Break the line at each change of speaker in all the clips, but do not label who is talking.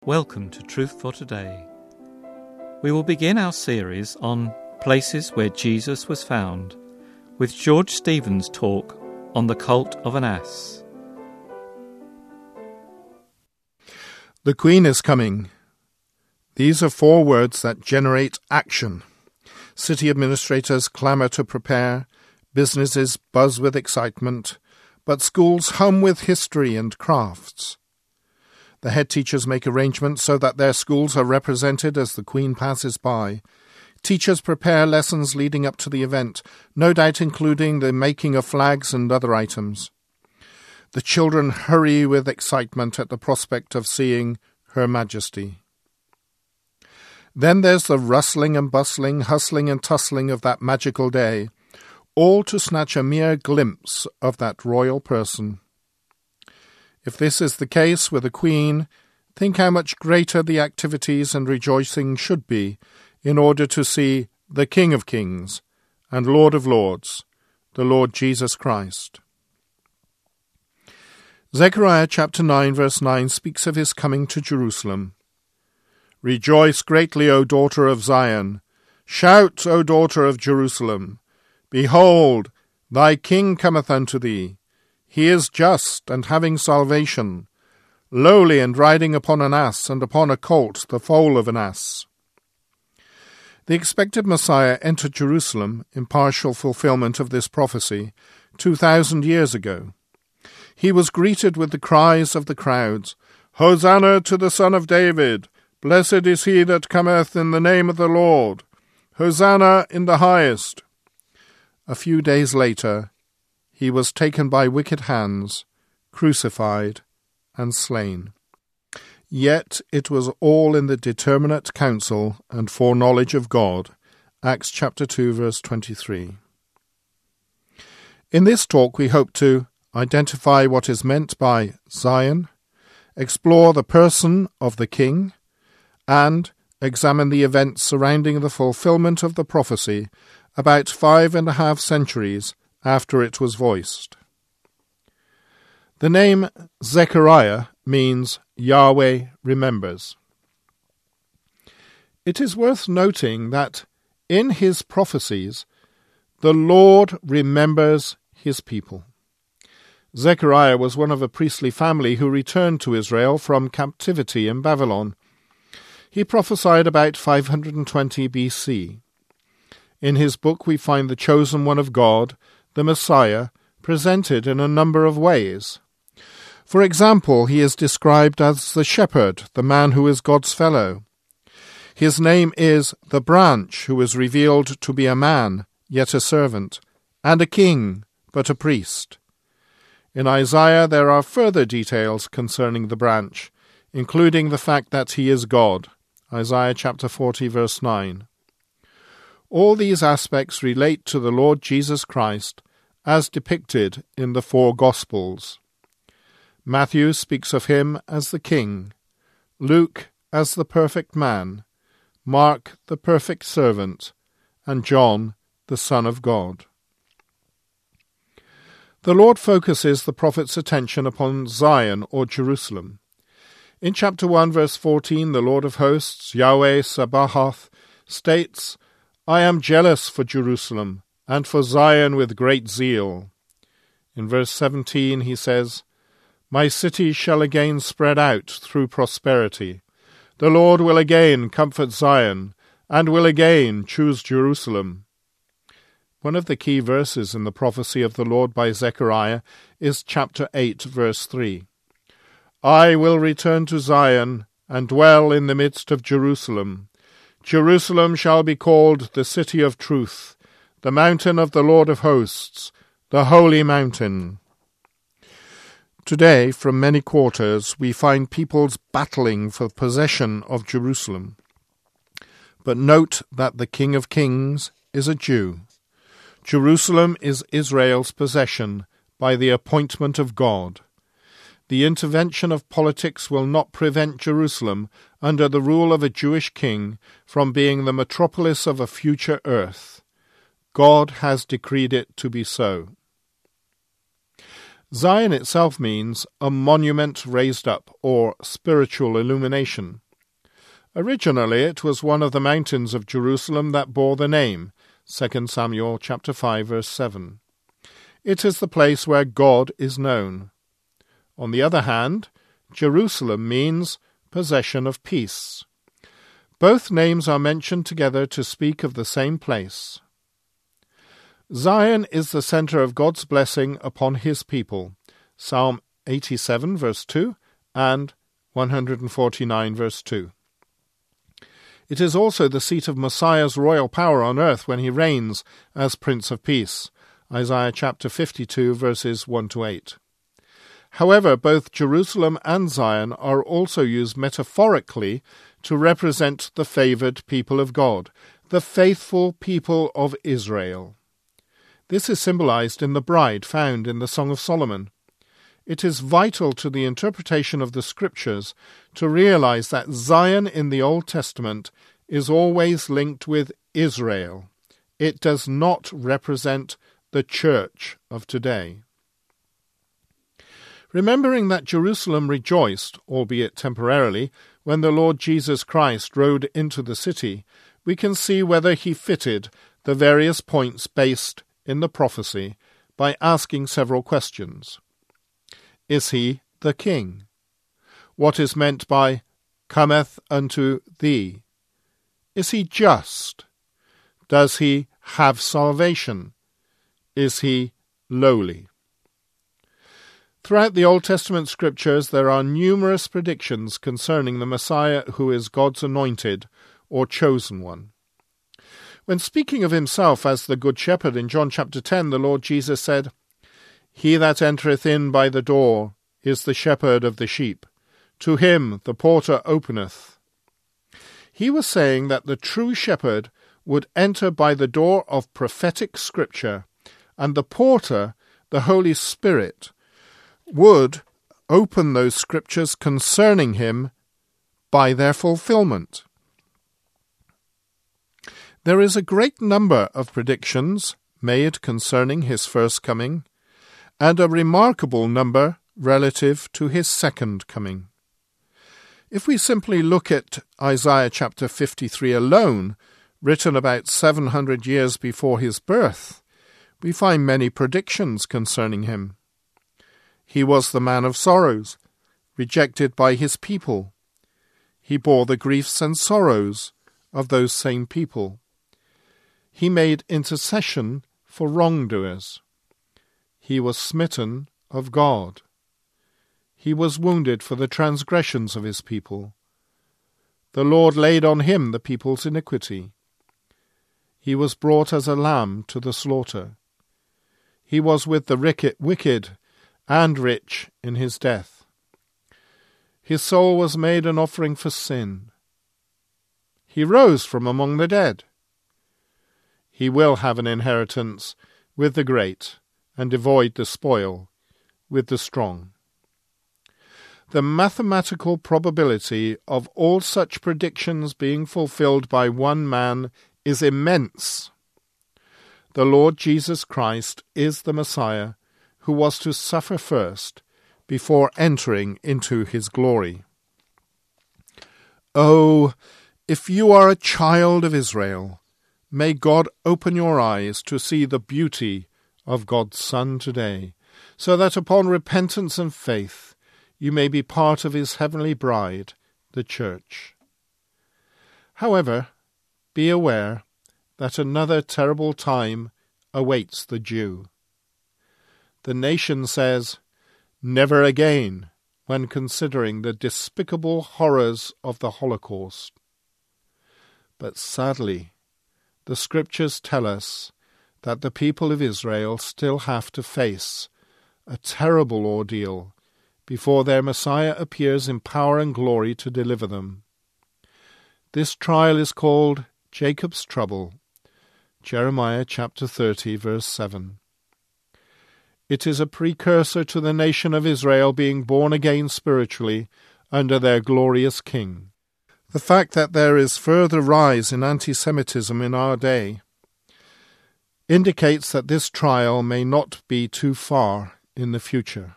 Welcome to Truth for Today. We will begin our series on places where Jesus was found with George Stephen's talk on the cult of an ass.
The Queen is coming. These are 4 words that generate action. City administrators clamour to prepare, businesses buzz with excitement, but schools hum with history and crafts. The head teachers make arrangements so that their schools are represented as the Queen passes by. Teachers prepare lessons leading up to the event, no doubt including the making of flags and other items. The children hurry with excitement at the prospect of seeing Her Majesty. Then there's the rustling and bustling, hustling and tussling of that magical day, all to snatch a mere glimpse of that royal person. If this is the case with a queen, think how much greater the activities and rejoicing should be in order to see the King of Kings and Lord of Lords, the Lord Jesus Christ. Zechariah chapter 9 verse 9 speaks of his coming to Jerusalem. Rejoice greatly, O daughter of Zion. Shout, O daughter of Jerusalem. Behold, thy King cometh unto thee. He is just and having salvation, lowly and riding upon an ass, and upon a colt, the foal of an ass. The expected Messiah entered Jerusalem in partial fulfillment of this prophecy 2,000 years ago. He was greeted with the cries of the crowds, Hosanna to the Son of David! Blessed is he that cometh in the name of the Lord! Hosanna in the highest! A few days later, he was taken by wicked hands, crucified, and slain. Yet it was all in the determinate counsel and foreknowledge of God. Acts chapter 2, verse 23. In this talk we hope to identify what is meant by Zion, explore the person of the King, and examine the events surrounding the fulfillment of the prophecy about 5.5 centuries after it was voiced. The name Zechariah means Yahweh remembers. It is worth noting that in his prophecies, the Lord remembers his people. Zechariah was one of a priestly family who returned to Israel from captivity in Babylon. He prophesied about 520 BC. In his book we find the chosen one of God, the Messiah, presented in a number of ways. For example, he is described as the shepherd, the man who is God's fellow. His name is the branch, who is revealed to be a man, yet a servant, and a king, but a priest. In Isaiah there are further details concerning the branch, including the fact that he is God. Isaiah chapter 40, verse 9. All these aspects relate to the Lord Jesus Christ as depicted in the 4 Gospels. Matthew speaks of him as the King, Luke as the perfect man, Mark the perfect servant, and John the Son of God. The Lord focuses the prophet's attention upon Zion or Jerusalem. In chapter 1 verse 14, the Lord of hosts, Yahweh Sabaoth, states, I am jealous for Jerusalem, and for Zion with great zeal. In verse 17 he says, My city shall again spread out through prosperity. The Lord will again comfort Zion, and will again choose Jerusalem. One of the key verses in the prophecy of the Lord by Zechariah is chapter 8, verse 3. I will return to Zion, and dwell in the midst of Jerusalem. Jerusalem shall be called the city of truth, the mountain of the Lord of hosts, the holy mountain. Today, from many quarters, we find peoples battling for possession of Jerusalem. But note that the King of Kings is a Jew. Jerusalem is Israel's possession by the appointment of God. The intervention of politics will not prevent Jerusalem, under the rule of a Jewish king, from being the metropolis of a future earth. God has decreed it to be so. Zion itself means a monument raised up, or spiritual illumination. Originally it was one of the mountains of Jerusalem that bore the name, 2 Samuel chapter 5, verse 7. It is the place where God is known. On the other hand, Jerusalem means possession of peace. Both names are mentioned together to speak of the same place. Zion is the center of God's blessing upon his people, Psalm 87, verse 2, and 149, verse 2. It is also the seat of Messiah's royal power on earth when he reigns as Prince of Peace, Isaiah chapter 52, verses 1 to 8. However, both Jerusalem and Zion are also used metaphorically to represent the favored people of God, the faithful people of Israel. This is symbolized in the bride found in the Song of Solomon. It is vital to the interpretation of the Scriptures to realize that Zion in the Old Testament is always linked with Israel. It does not represent the church of today. Remembering that Jerusalem rejoiced, albeit temporarily, when the Lord Jesus Christ rode into the city, we can see whether he fitted the various points based in the prophecy by asking several questions. Is he the king? What is meant by cometh unto thee? Is he just? Does he have salvation? Is he lowly? Throughout the Old Testament scriptures there are numerous predictions concerning the Messiah who is God's anointed or chosen one. When speaking of himself as the Good Shepherd in John chapter 10, the Lord Jesus said, He that entereth in by the door is the shepherd of the sheep. To him the porter openeth. He was saying that the true shepherd would enter by the door of prophetic scripture, and the porter, the Holy Spirit, would open those scriptures concerning him by their fulfillment. There is a great number of predictions made concerning his first coming, and a remarkable number relative to his second coming. If we simply look at Isaiah chapter 53 alone, written about 700 years before his birth, we find many predictions concerning him. He was the man of sorrows, rejected by his people. He bore the griefs and sorrows of those same people. He made intercession for wrongdoers. He was smitten of God. He was wounded for the transgressions of his people. The Lord laid on him the people's iniquity. He was brought as a lamb to the slaughter. He was with the wicked and rich in his death. His soul was made an offering for sin. He rose from among the dead. He will have an inheritance with the great, and divide the spoil with the strong. The mathematical probability of all such predictions being fulfilled by one man is immense. The Lord Jesus Christ is the Messiah who was to suffer first before entering into his glory. Oh, if you are a child of Israel, may God open your eyes to see the beauty of God's Son today, so that upon repentance and faith you may be part of his heavenly bride, the Church. However, be aware that another terrible time awaits the Jew. The nation says, "Never again," when considering the despicable horrors of the Holocaust. But sadly, the Scriptures tell us that the people of Israel still have to face a terrible ordeal before their Messiah appears in power and glory to deliver them. This trial is called Jacob's trouble, Jeremiah chapter 30, verse 7. It is a precursor to the nation of Israel being born again spiritually under their glorious King. The fact that there is further rise in anti-Semitism in our day indicates that this trial may not be too far in the future.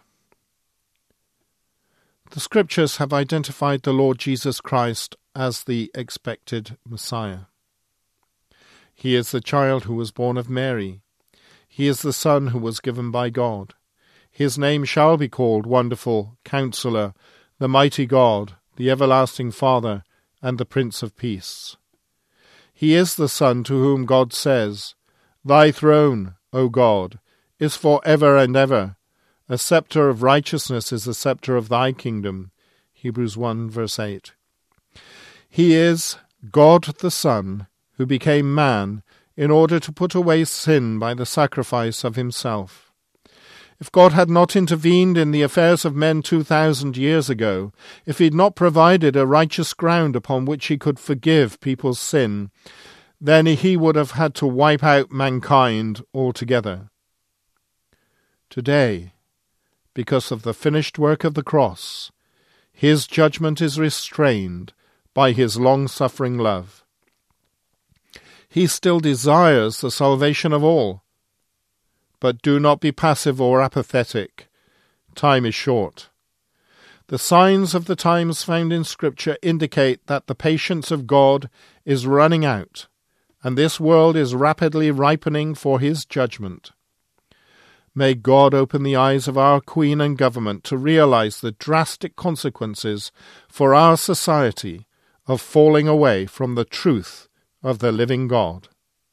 The Scriptures have identified the Lord Jesus Christ as the expected Messiah. He is the child who was born of Mary. He is the Son who was given by God. His name shall be called Wonderful, Counselor, the Mighty God, the Everlasting Father, and the Prince of Peace. He is the Son to whom God says, Thy throne, O God, is for ever and ever. A scepter of righteousness is the scepter of thy kingdom. Hebrews 1 verse 8. He is God the Son, who became man in order to put away sin by the sacrifice of himself. If God had not intervened in the affairs of men 2,000 years ago, if he had not provided a righteous ground upon which he could forgive people's sin, then he would have had to wipe out mankind altogether. Today, because of the finished work of the cross, his judgment is restrained by his long-suffering love. He still desires the salvation of all. But do not be passive or apathetic. Time is short. The signs of the times found in Scripture indicate that the patience of God is running out, and this world is rapidly ripening for his judgment. May God open the eyes of our Queen and government to realize the drastic consequences for our society of falling away from the truth of the living God.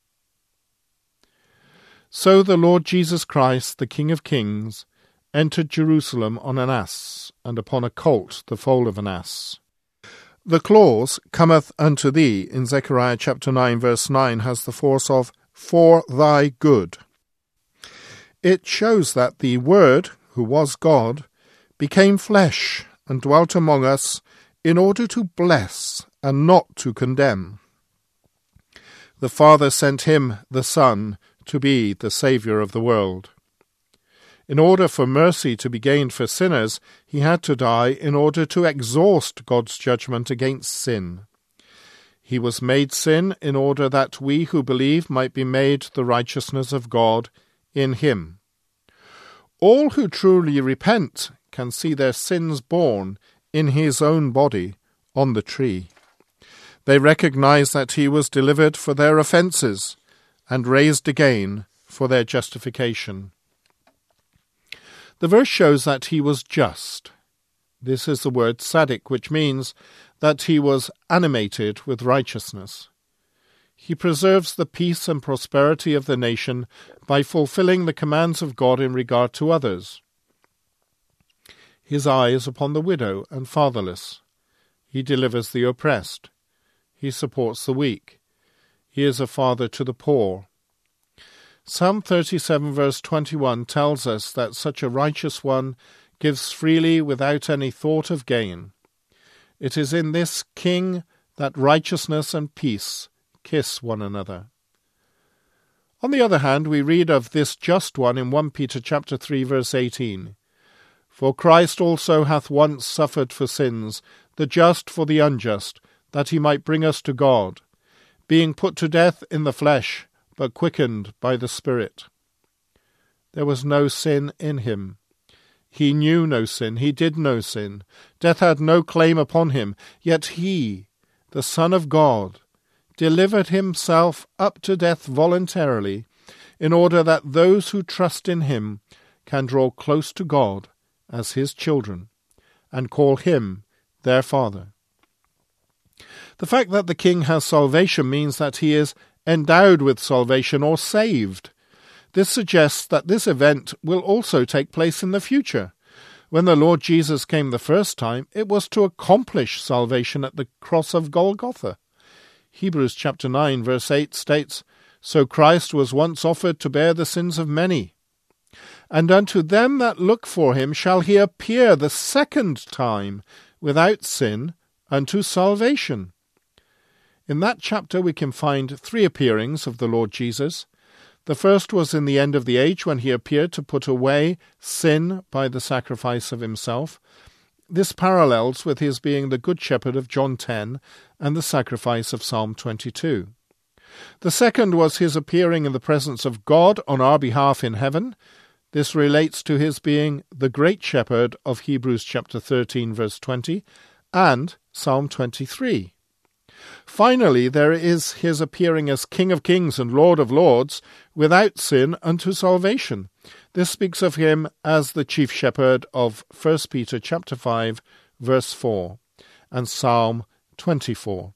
So the Lord Jesus Christ, the King of Kings, entered Jerusalem on an ass, and upon a colt the foal of an ass. The clause, cometh unto thee, in Zechariah chapter 9 verse 9, has the force of, for thy good. It shows that the Word, who was God, became flesh and dwelt among us in order to bless and not to condemn. The Father sent him, the Son, to be the Saviour of the world. In order for mercy to be gained for sinners, he had to die in order to exhaust God's judgment against sin. He was made sin in order that we who believe might be made the righteousness of God in him. All who truly repent can see their sins borne in his own body on the tree. They recognize that he was delivered for their offences and raised again for their justification. The verse shows that he was just. This is the word tzaddik, which means that he was animated with righteousness. He preserves the peace and prosperity of the nation by fulfilling the commands of God in regard to others. His eye is upon the widow and fatherless. He delivers the oppressed. He supports the weak. He is a father to the poor. Psalm 37 verse 21 tells us that such a righteous one gives freely without any thought of gain. It is in this king that righteousness and peace kiss one another. On the other hand, we read of this just one in 1 Peter chapter 3 verse 18. For Christ also hath once suffered for sins, the just for the unjust, that he might bring us to God, being put to death in the flesh, but quickened by the Spirit. There was no sin in him. He knew no sin. He did no sin. Death had no claim upon him. Yet he, the Son of God, delivered himself up to death voluntarily, in order that those who trust in him can draw close to God as his children, and call him their Father. The fact that the King has salvation means that he is endowed with salvation or saved. This suggests that this event will also take place in the future. When the Lord Jesus came the first time, it was to accomplish salvation at the cross of Golgotha. Hebrews chapter 9 verse 8 states, So Christ was once offered to bear the sins of many. And unto them that look for him shall he appear the second time without sin unto salvation. In that chapter we can find 3 appearings of the Lord Jesus. The first was in the end of the age, when he appeared to put away sin by the sacrifice of himself. This parallels with his being the Good Shepherd of John 10 and the sacrifice of Psalm 22. The second was his appearing in the presence of God on our behalf in heaven. This relates to his being the great shepherd of Hebrews chapter 13, verse 20, and Psalm 23. Finally, there is his appearing as King of Kings and Lord of Lords without sin unto salvation. This speaks of him as the chief shepherd of 1 Peter chapter 5, verse 4, and Psalm 24.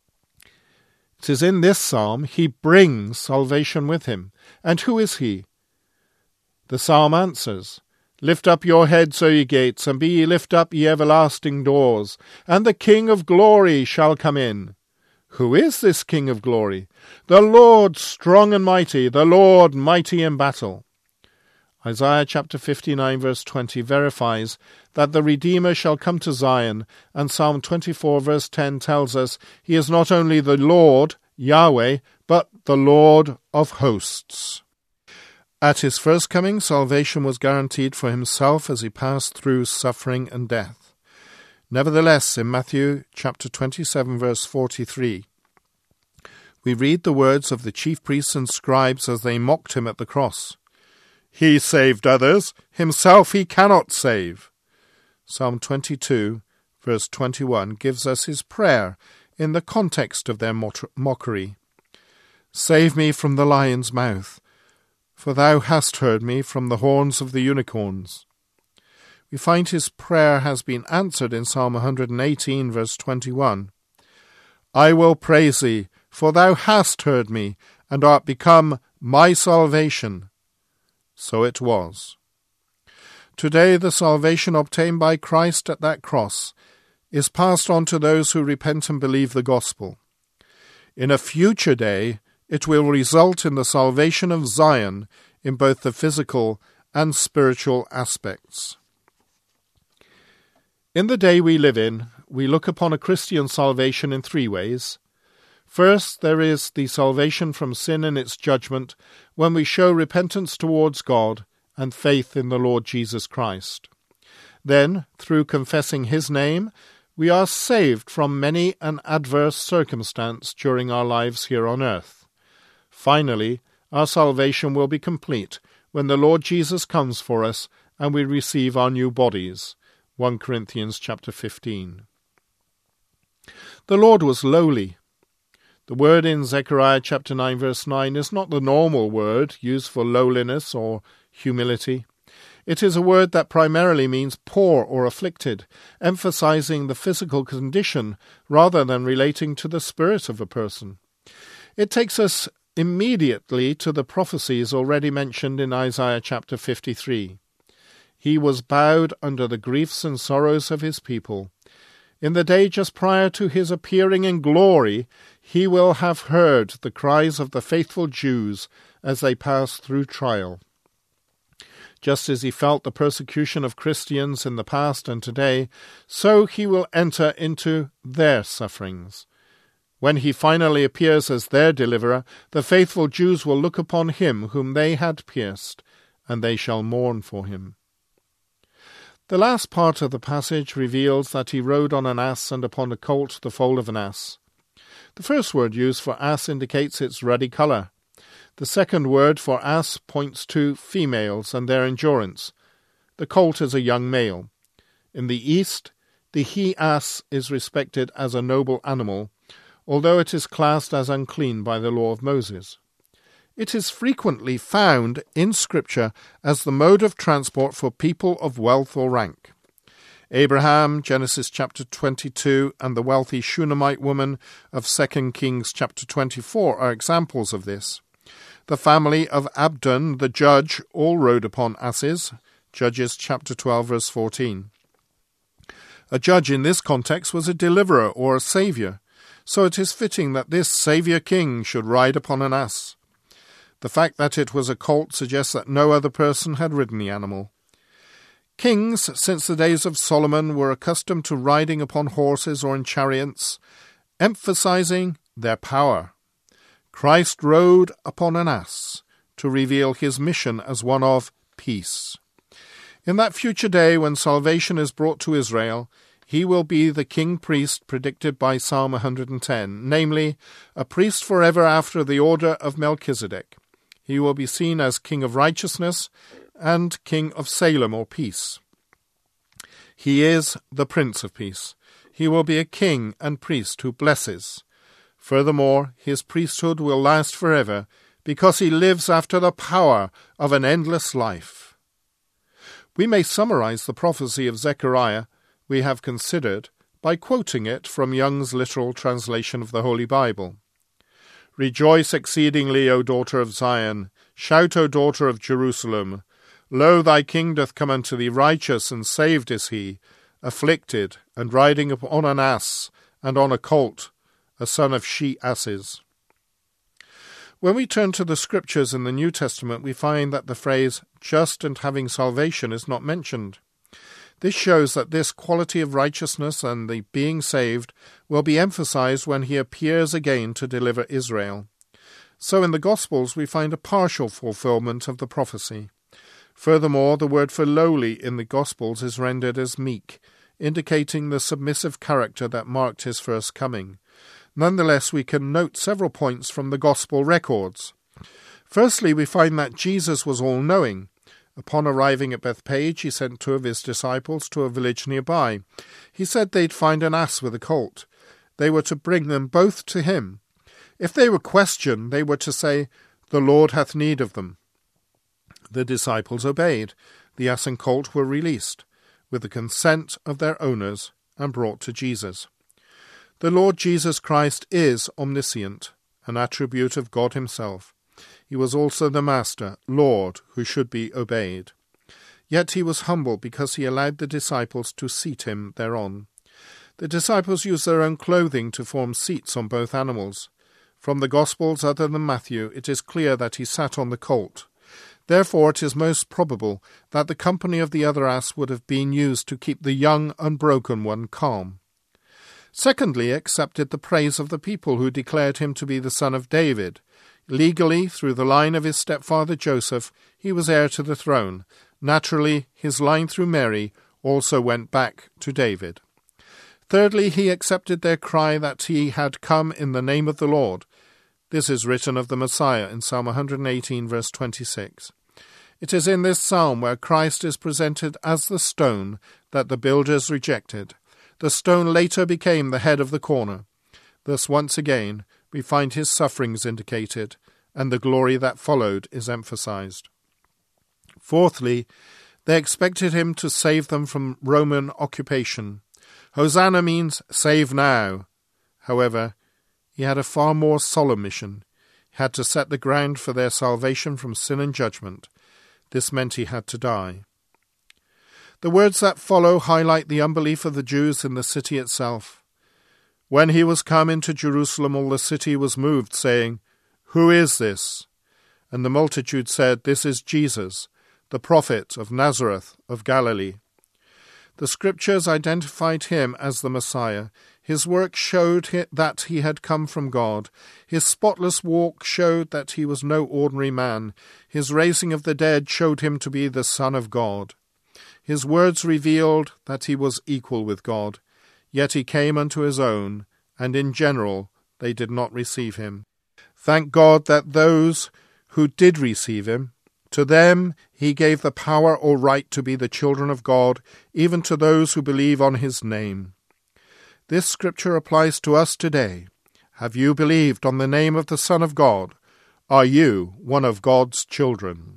It is in this psalm he brings salvation with him. And who is he? The psalm answers, "Lift up your heads, O ye gates, and be ye lift up, ye everlasting doors, and the King of glory shall come in." Who is this King of glory? The Lord strong and mighty, the Lord mighty in battle. Isaiah chapter 59 verse 20 verifies that the Redeemer shall come to Zion, and Psalm 24 verse 10 tells us he is not only the Lord, Yahweh, but the Lord of hosts. At his first coming, salvation was guaranteed for himself as he passed through suffering and death. Nevertheless, in Matthew chapter 27 verse 43, we read the words of the chief priests and scribes as they mocked him at the cross. "He saved others, himself he cannot save." Psalm 22, verse 21, gives us his prayer in the context of their mockery. "Save me from the lion's mouth, for thou hast heard me from the horns of the unicorns." We find his prayer has been answered in Psalm 118, verse 21. "I will praise thee, for thou hast heard me, and art become my salvation." So it was. Today the salvation obtained by Christ at that cross is passed on to those who repent and believe the gospel. In a future day, it will result in the salvation of Zion in both the physical and spiritual aspects. In the day we live in, we look upon a Christian salvation in three ways. First, there is the salvation from sin and its judgment when we show repentance towards God and faith in the Lord Jesus Christ. Then, through confessing his name, we are saved from many an adverse circumstance during our lives here on earth. Finally, our salvation will be complete when the Lord Jesus comes for us and we receive our new bodies. 1 Corinthians chapter 15. The Lord was lowly. The word in Zechariah chapter 9 verse 9 is not the normal word used for lowliness or humility. It is a word that primarily means poor or afflicted, emphasizing the physical condition rather than relating to the spirit of a person. It takes us immediately to the prophecies already mentioned in Isaiah chapter 53. He was bowed under the griefs and sorrows of his people. In the day just prior to his appearing in glory, he will have heard the cries of the faithful Jews as they pass through trial. Just as he felt the persecution of Christians in the past and today, so he will enter into their sufferings. When he finally appears as their deliverer, the faithful Jews will look upon him whom they had pierced, and they shall mourn for him. The last part of the passage reveals that he rode on an ass and upon a colt the foal of an ass. The first word used for ass indicates its ruddy colour. The second word for ass points to females and their endurance. The colt is a young male. In the East, the he-ass is respected as a noble animal, although it is classed as unclean by the law of Moses. It is frequently found in Scripture as the mode of transport for people of wealth or rank. Abraham, Genesis chapter 22, and the wealthy Shunammite woman of 2 Kings chapter 24 are examples of this. The family of Abdon, the judge, all rode upon asses, Judges chapter 12, verse 14. A judge in this context was a deliverer or a saviour, so it is fitting that this saviour king should ride upon an ass. The fact that it was a colt suggests that no other person had ridden the animal. Kings, since the days of Solomon, were accustomed to riding upon horses or in chariots, emphasizing their power. Christ rode upon an ass to reveal his mission as one of peace. In that future day when salvation is brought to Israel, he will be the king-priest predicted by Psalm 110, namely, a priest forever after the order of Melchizedek. He will be seen as king of righteousness and King of Salem or peace. He is the Prince of Peace. He will be a king and priest who blesses. Furthermore, his priesthood will last forever because he lives after the power of an endless life. We may summarize the prophecy of Zechariah we have considered by quoting it from Young's literal translation of the Holy Bible. Rejoice exceedingly, O daughter of Zion. Shout, O daughter of Jerusalem. Lo, thy king doth come unto thee, righteous and saved is he, afflicted, and riding upon an ass, and on a colt, a son of she-asses. When we turn to the Scriptures in the New Testament, we find that the phrase just and having salvation is not mentioned. This shows that this quality of righteousness and the being saved will be emphasized when he appears again to deliver Israel. So in the Gospels we find a partial fulfillment of the prophecy. Furthermore, the word for lowly in the Gospels is rendered as meek, indicating the submissive character that marked his first coming. Nonetheless, we can note several points from the Gospel records. Firstly, we find that Jesus was all-knowing. Upon arriving at Bethpage, he sent 2 of his disciples to a village nearby. He said they'd find an ass with a colt. They were to bring them both to him. If they were questioned, they were to say, "The Lord hath need of them." The disciples obeyed. The ass and colt were released, with the consent of their owners, and brought to Jesus. The Lord Jesus Christ is omniscient, an attribute of God himself. He was also the Master, Lord, who should be obeyed. Yet he was humble because he allowed the disciples to seat him thereon. The disciples used their own clothing to form seats on both animals. From the Gospels other than Matthew, it is clear that he sat on the colt. Therefore it is most probable that the company of the other ass would have been used to keep the young, unbroken one calm. Secondly, he accepted the praise of the people who declared him to be the son of David. Legally, through the line of his stepfather Joseph, he was heir to the throne. Naturally, his line through Mary also went back to David. Thirdly, he accepted their cry that he had come in the name of the Lord. This is written of the Messiah in Psalm 118, verse 26. It is in this psalm where Christ is presented as the stone that the builders rejected. The stone later became the head of the corner. Thus, once again, we find his sufferings indicated, and the glory that followed is emphasized. Fourthly, they expected him to save them from Roman occupation. Hosanna means save now. However, he had a far more solemn mission. He had to set the ground for their salvation from sin and judgment. This meant he had to die. The words that follow highlight the unbelief of the Jews in the city itself. When he was come into Jerusalem, all the city was moved, saying, "Who is this?" And the multitude said, "This is Jesus, the prophet of Nazareth of Galilee." The Scriptures identified him as the Messiah. His work showed that he had come from God. His spotless walk showed that he was no ordinary man. His raising of the dead showed him to be the Son of God. His words revealed that he was equal with God. Yet he came unto his own, and in general they did not receive him. Thank God that those who did receive him, to them he gave the power or right to be the children of God, even to those who believe on his name. This scripture applies to us today. Have you believed on the name of the Son of God? Are you one of God's children?